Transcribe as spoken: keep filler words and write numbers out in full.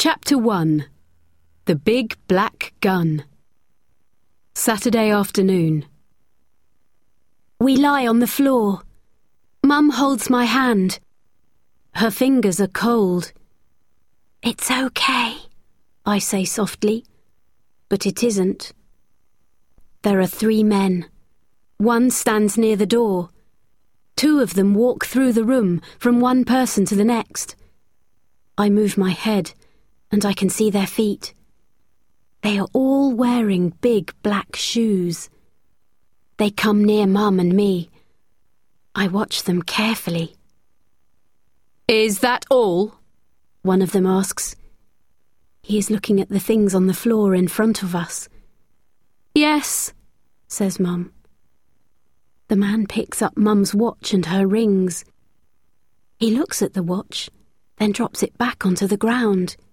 Chapter one. The Big Black Gun. Saturday afternoon. We lie on the floor. Mum holds my hand. Her fingers are cold. "It's okay," I say softly, but it isn't. There are three men. One stands near the door. Two of them walk through the room from one person to the next. I move my head, and I can see their feet. They are all wearing big black shoes. They come near Mum and me. I watch them carefully. "Is that all?" one of them asks. He is looking at the things on the floor in front of us. "Yes," says Mum. The man picks up Mum's watch and her rings. He looks at the watch, then drops it back onto the ground.